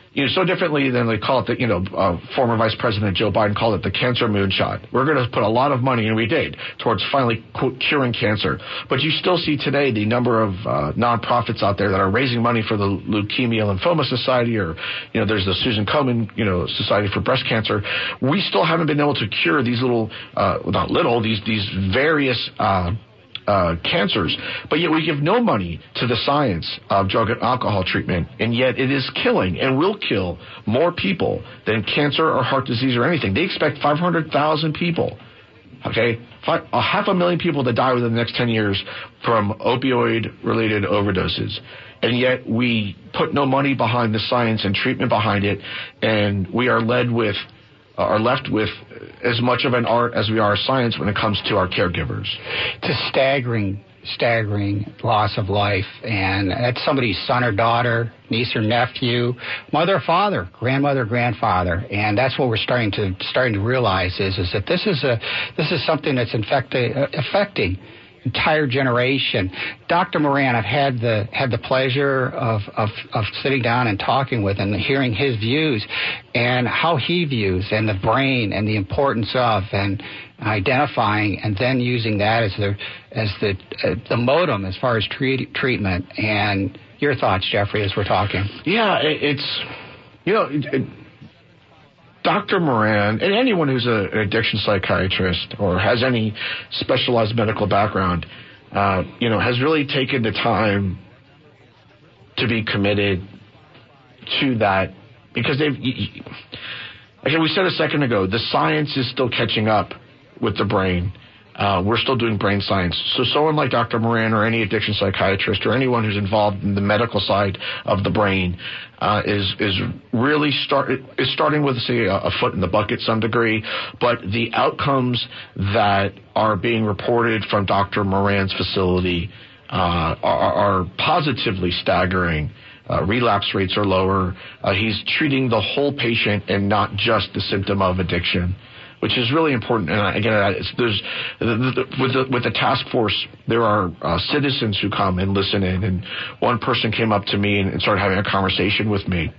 you know, so differently than they call it, the, you know, uh, former Vice President Joe Biden called it the cancer moonshot. We're going to put a lot of money, and we did, towards finally quote, curing cancer. But you still see today the number of uh, nonprofits out there that are raising money for the Leukemia Lymphoma Society, or, you know, there's the Susan Komen, you know, Society for Breast Cancer. We still haven't been able to cure these little, uh, not little, these, these various, uh, Uh, cancers, but yet we give no money to the science of drug and alcohol treatment, and yet it is killing and will kill more people than cancer or heart disease or anything. They expect five hundred thousand people, okay, Five, a half a million people to die within the next ten years from opioid-related overdoses, and yet we put no money behind the science and treatment behind it, and we are led with are left with as much of an art as we are science when it comes to our caregivers.
It's a staggering, staggering loss of life, and that's somebody's son or daughter, niece or nephew, mother or father, grandmother, grandfather, and that's what we're starting to starting to realize is is that this is a this is something that's infecti- uh, affecting entire generation. Doctor Moran, I've had the had the pleasure of, of, of sitting down and talking with him and hearing his views and how he views and the brain and the importance of and identifying and then using that as the as the uh, the modem as far as treat, treatment. And your thoughts, Jeffrey, as we're talking.
Yeah, it, it's you know. It, it, Doctor Moran, and anyone who's a, an addiction psychiatrist or has any specialized medical background, uh, you know, has really taken the time to be committed to that, because they've, like we said a second ago, the science is still catching up with the brain. Uh, we're still doing brain science. So someone like Doctor Moran or any addiction psychiatrist or anyone who's involved in the medical side of the brain uh, is is really start is starting with, say, a, a foot in the bucket some degree. But the outcomes that are being reported from Doctor Moran's facility uh, are, are positively staggering. Uh, relapse rates are lower. Uh, he's treating the whole patient and not just the symptom of addiction, which is really important. And again, it's, there's with the with the task force, there are uh, citizens who come and listen in. And one person came up to me and, and started having a conversation with me.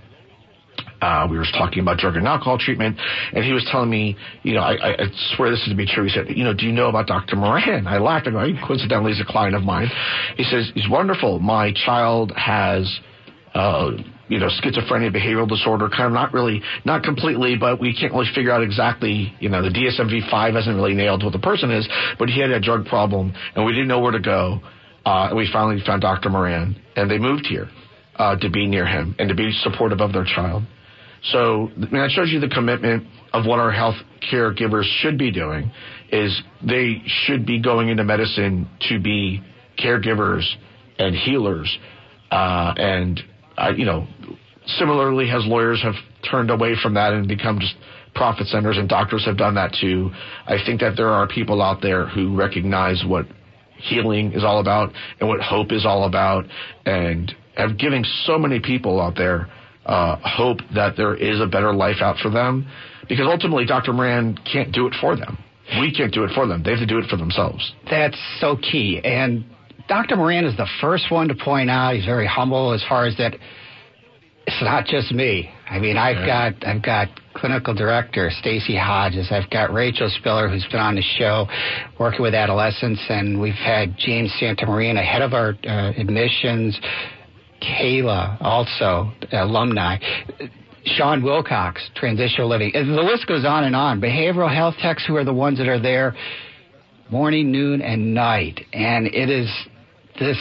Uh, we were talking about drug and alcohol treatment, and he was telling me, you know, I, I swear this is to be true. He said, you know, do you know about Doctor Moran? I laughed. I go, he coincidentally is a client of mine. He says, he's wonderful. My child has Uh, you know, schizophrenia, behavioral disorder, kind of not really, not completely, but we can't really figure out exactly, you know, the D S M V five hasn't really nailed what the person is, but he had a drug problem, and we didn't know where to go, uh, and we finally found Doctor Moran, and they moved here uh, to be near him and to be supportive of their child. So, I mean, that shows you the commitment of what our health care givers should be doing, is they should be going into medicine to be caregivers and healers, uh, and Uh, you know, similarly, as lawyers have turned away from that and become just profit centers, and doctors have done that too, I think that there are people out there who recognize what healing is all about and what hope is all about, and have giving so many people out there uh, hope that there is a better life out for them, because ultimately Doctor Moran can't do it for them. We can't do it for them. They have to do it for themselves.
That's so key. And Doctor Moran is the first one to point out, he's very humble as far as that it's not just me. I mean, I've yeah. got I've got clinical director Stacy Hodges. I've got Rachel Spiller, who's been on the show working with adolescents, and we've had James Santamarina, head of our uh, admissions, Kayla, also alumni, Sean Wilcox, transitional living. And the list goes on and on. Behavioral health techs, who are the ones that are there morning, noon, and night. And it is this,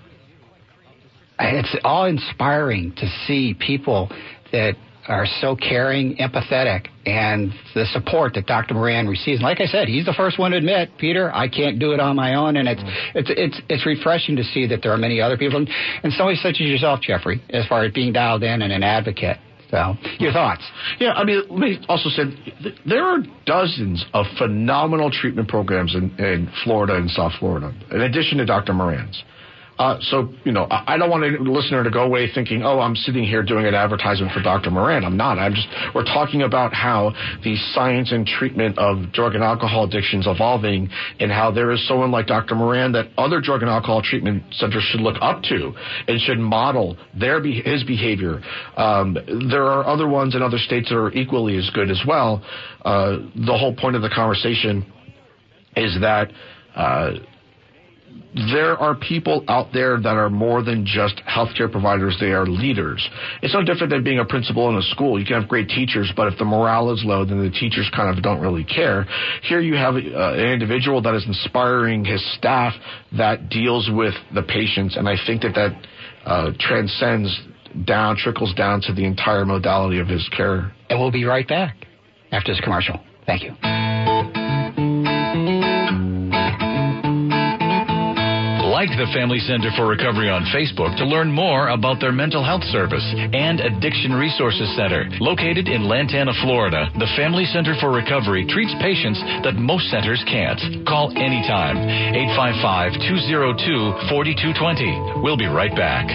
it's all inspiring to see people that are so caring, empathetic, and the support that Doctor Moran receives. And like I said, he's the first one to admit, Peter, I can't do it on my own. And it's mm. it's it's it's refreshing to see that there are many other people, and, and somebody such as yourself, Jeffrey, as far as being dialed in and an advocate. So, your thoughts?
Yeah, I mean, let me also say, there are dozens of phenomenal treatment programs in, in Florida and South Florida, in addition to Doctor Moran's. Uh, so, you know, I, I don't want a listener to go away thinking, oh, I'm sitting here doing an advertisement for Doctor Moran. I'm not. I'm just, we're talking about how the science and treatment of drug and alcohol addiction is evolving, and how there is someone like Doctor Moran that other drug and alcohol treatment centers should look up to and should model their be- his behavior. Um, there are other ones in other states that are equally as good as well. Uh, the whole point of the conversation is that uh, there are people out there that are more than just healthcare providers. They are leaders. It's no different than being a principal in a school. You can have great teachers, but if the morale is low, then the teachers kind of don't really care. Here you have uh, an individual that is inspiring his staff that deals with the patients, and I think that that uh, transcends down, trickles down to the entire modality of his care.
And we'll be right back after this commercial. Thank you.
Like the Family Center for Recovery on Facebook to learn more about their mental health service, and Addiction Resources Center. Located in Lantana, Florida, the Family Center for Recovery treats patients that most centers can't. Call anytime, eight five five, two oh two, four two two zero. We'll be right back.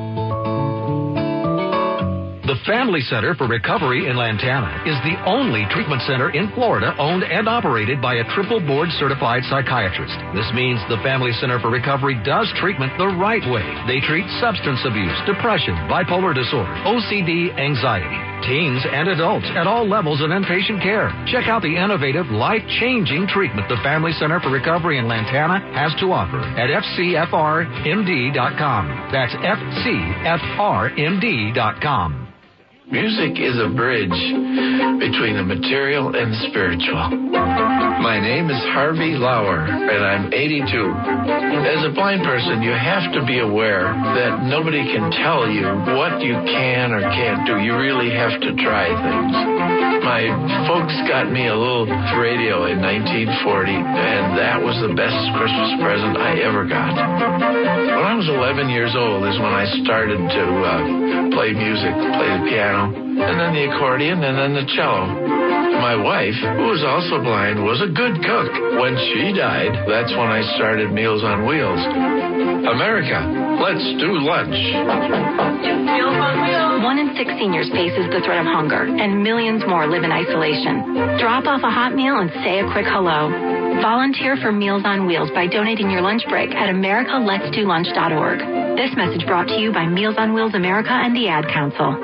The Family Center for Recovery in Lantana is the only treatment center in Florida owned and operated by a triple board certified psychiatrist. This means the Family Center for Recovery does treatment the right way. They treat substance abuse, depression, bipolar disorder, O C D, anxiety, teens and adults at all levels of inpatient care. Check out the innovative, life-changing treatment the Family Center for Recovery in Lantana has to offer at F C F R M D dot com. That's F C F R M D dot com.
Music is a bridge between the material and the spiritual. My name is Harvey Lauer, and I'm eighty-two. As a blind person, you have to be aware that nobody can tell you what you can or can't do. You really have to try things. My folks got me a little radio in nineteen forty, and that was the best Christmas present I ever got. When I was eleven years old is when I started to uh, play music, play the piano, and then the accordion, and then the cello. My wife, who was also blind, was a good cook. When she died, that's when I started Meals on Wheels. America, let's do lunch.
Meals on Wheels. One in six seniors faces the threat of hunger, and millions more live in isolation. Drop off a hot meal and say a quick hello. Volunteer for Meals on Wheels by donating your lunch break at america lets do lunch dot org. This message brought to you by Meals on Wheels America and the Ad Council.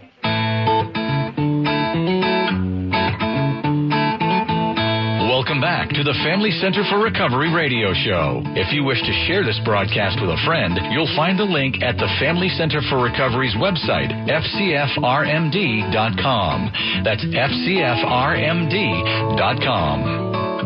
Welcome back to the Family Center for Recovery radio show. If you wish to share this broadcast with a friend, you'll find the link at the Family Center for Recovery's website, F C F R M D dot com. That's F C F R M D dot com.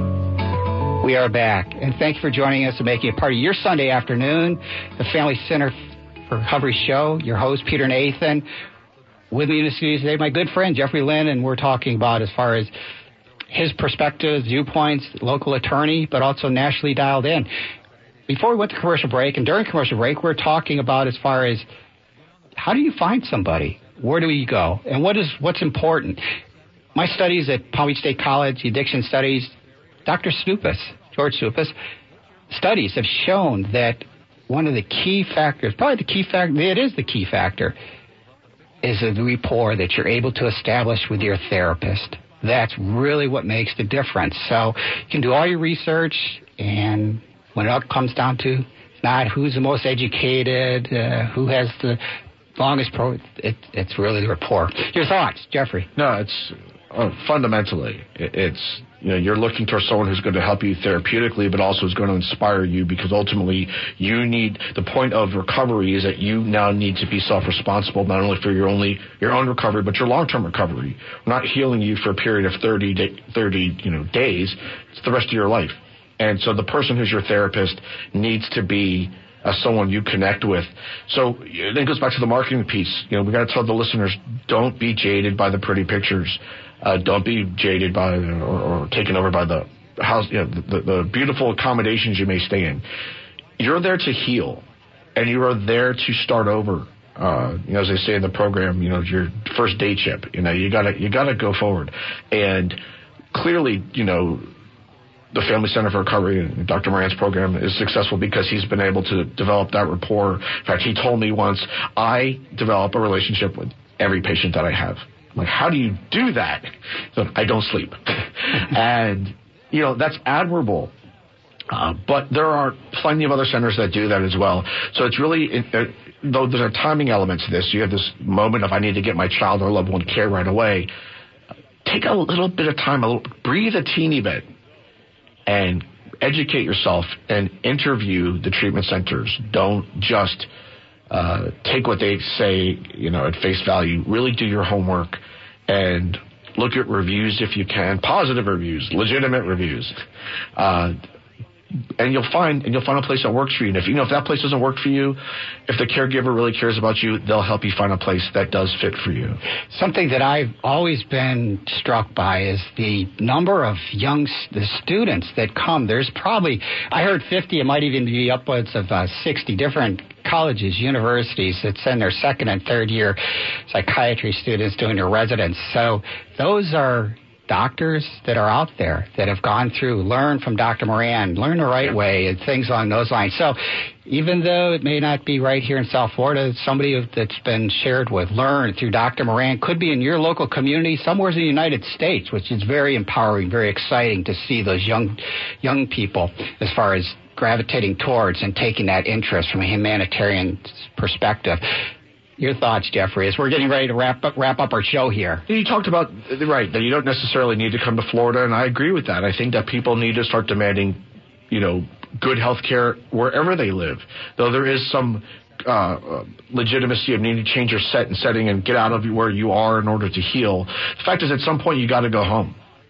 We are back, and thank you for joining us and making it part of your Sunday afternoon, the Family Center for Recovery show. Your host, Peter Nathan. With me in the studio today, my good friend, Jeffrey Lynn, and we're talking about as far as his perspectives, viewpoints, local attorney, but also nationally dialed in. Before we went to commercial break, and during commercial break, we're talking about as far as how do you find somebody? Where do we go? And what is what's important? My studies at Palm Beach State College, the addiction studies, Doctor Stupas, George Stupas, studies have shown that one of the key factors, probably the key factor, it is the key factor, is the rapport that you're able to establish with your therapist. That's really what makes the difference. So you can do all your research, and when it all comes down to it's not who's the most educated, uh, who has the longest pro, it, it's really the rapport. Your thoughts, Jeffrey?
No, it's uh, fundamentally, it, it's, you know, you're looking towards someone who's going to help you therapeutically, but also is going to inspire you, because ultimately you need, the point of recovery is that you now need to be self-responsible, not only for your only your own recovery, but your long-term recovery. We're not healing you for a period of thirty, day, thirty you know, days. It's the rest of your life. And so the person who's your therapist needs to be uh, someone you connect with. So then it goes back to the marketing piece. You know, we got to tell the listeners, don't be jaded by the pretty pictures. Uh, don't be jaded by or, or taken over by the house, you know, the, the beautiful accommodations you may stay in. You're there to heal, and you are there to start over. Uh, you know, as they say in the program, you know, your first day chip. You know, you gotta you gotta go forward. And clearly, you know, the Family Center for Recovery and Doctor Moran's program is successful because he's been able to develop that rapport. In fact, he told me once, I develop a relationship with every patient that I have. I'm like, how do you do that? So I don't sleep. And, you know, that's admirable. Uh, but there are plenty of other centers that do that as well. So it's really, uh, though there's a timing element to this, you have this moment of I need to get my child or loved one care right away. Take a little bit of time, a little, breathe a teeny bit, and educate yourself and interview the treatment centers. Don't just uh, take what they say, you know, at face value. Really do your homework and look at reviews if you can, positive reviews, legitimate reviews. Uh, And you'll find and you'll find a place that works for you. And if you know if that place doesn't work for you, if the caregiver really cares about you, they'll help you find a place that does fit for you.
Something that I've always been struck by is the number of young the students that come. There's probably, I heard fifty, it might even be upwards of uh, sixty different colleges, universities that send their second and third year psychiatry students doing their residence. So those are doctors that are out there that have gone through, learn from Doctor Moran, learn the right way, and things along those lines. So even though it may not be right here in South Florida, somebody that's been shared with, learned through Doctor Moran, could be in your local community, somewhere in the United States, which is very empowering, very exciting to see those young young people as far as gravitating towards and taking that interest from a humanitarian perspective. Your thoughts, Jeffrey, as we're getting ready to wrap up, wrap up our show here.
You talked about, right, that you don't necessarily need to come to Florida, and I agree with that. I think that people need to start demanding, you know, good health care wherever they live, though there is some uh, legitimacy of needing to change your set and setting and get out of where you are in order to heal. The fact is, at some point, you got to go home.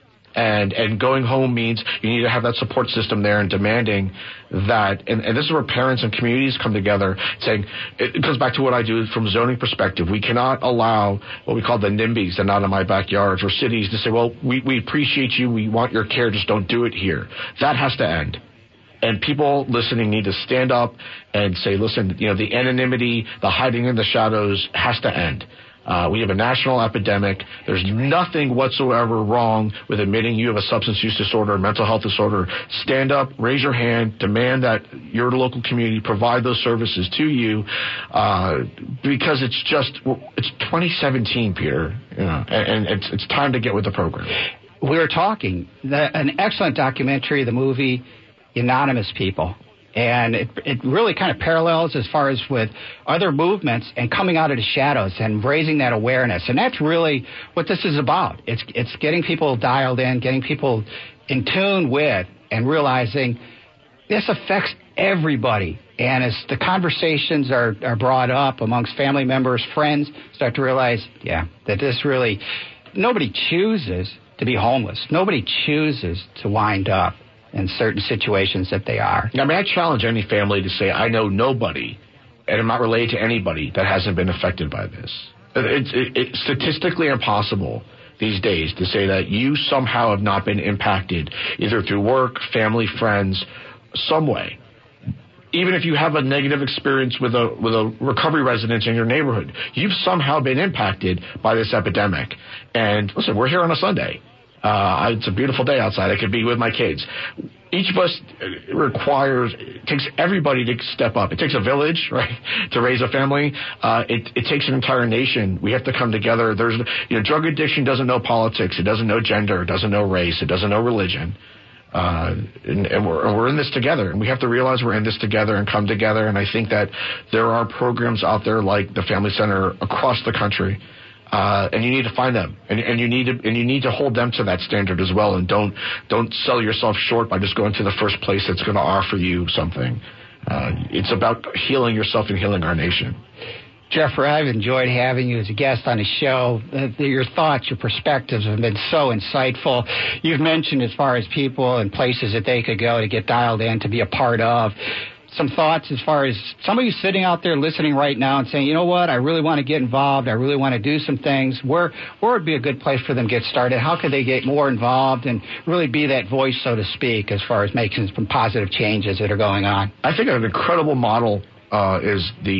And and going home means you need to have that support system there and demanding that. And, and this is where parents and communities come together saying, it goes back to what I do from a zoning perspective. We cannot allow what we call the NIMBYs, the not in my backyards, or cities to say, well, we, we appreciate you, we want your care, just don't do it here. That has to end. And people listening need to stand up and say, listen, you know, the anonymity, the hiding in the shadows has to end. Uh, we have a national epidemic. There's nothing whatsoever wrong with admitting you have a substance use disorder, a mental health disorder. Stand up, raise your hand, demand that your local community provide those services to you, uh, because it's just, it's twenty seventeen, Peter, you know, and, and it's, it's time to get with the program.
We were talking, the, an excellent documentary, the movie Anonymous People. And it, it really kind of parallels as far as with other movements and coming out of the shadows and raising that awareness. And that's really what this is about. It's it's getting people dialed in, getting people in tune with, and realizing this affects everybody. And as the conversations are, are brought up amongst family members, friends, start to realize, yeah, that this really, nobody chooses to be homeless. Nobody chooses to wind up in certain situations that they are.
I mean, I challenge any family to say, I know nobody, and I'm not related to anybody that hasn't been affected by this. It's, it, it's statistically impossible these days to say that you somehow have not been impacted, either through work, family, friends, some way. Even if you have a negative experience with a with a recovery residence in your neighborhood, you've somehow been impacted by this epidemic. And listen, we're here on a Sunday. Uh, it's a beautiful day outside. I could be with my kids. Each of us requires, it takes everybody to step up. It takes a village, right, to raise a family. Uh, it, it takes an entire nation. We have to come together. There's, you know, drug addiction doesn't know politics. It doesn't know gender. It doesn't know race. It doesn't know religion. Uh, and, and, we're, and we're in this together. And we have to realize we're in this together and come together. And I think that there are programs out there like the Family Center across the country. Uh, and you need to find them, and, and you need to, and you need to hold them to that standard as well. And don't, don't sell yourself short by just going to the first place that's going to offer you something. Uh, it's about healing yourself and healing our nation.
Jeffrey, I've enjoyed having you as a guest on the show. Uh, your thoughts, your perspectives have been so insightful. You've mentioned as far as people and places that they could go to get dialed in, to be a part of. Some thoughts as far as somebody who's sitting out there listening right now and saying, you know what, I really want to get involved. I really want to do some things. Where where would be a good place for them to get started? How could they get more involved and really be that voice, so to speak, as far as making some positive changes that are going on?
I think an incredible model uh, is the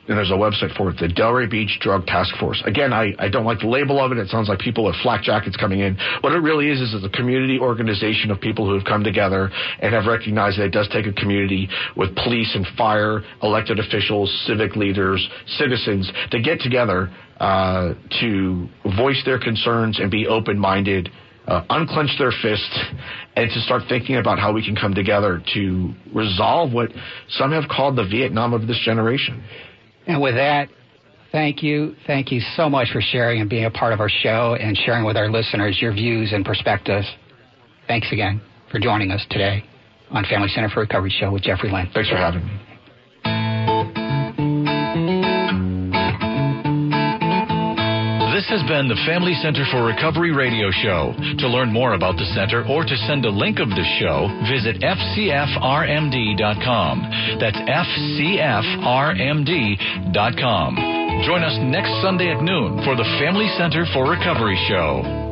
and there's a website for it, the Delray Beach Drug Task Force. Again, I, I don't like the label of it. It sounds like people with flak jackets coming in. What it really is is it's a community organization of people who have come together and have recognized that it does take a community with police and fire, elected officials, civic leaders, citizens to get together uh, to voice their concerns and be open-minded, Uh, unclench their fists, and to start thinking about how we can come together to resolve what some have called the Vietnam of this generation.
And with that, thank you. Thank you so much for sharing and being a part of our show and sharing with our listeners your views and perspectives. Thanks again for joining us today on Family Center for Recovery Show with Jeffrey Lynn.
Thanks for having me.
This has been the Family Center for Recovery radio show. To learn more about the center or to send a link of the show, visit f c f r m d dot com. That's f c f r m d dot com. Join us next Sunday at noon for the Family Center for Recovery show.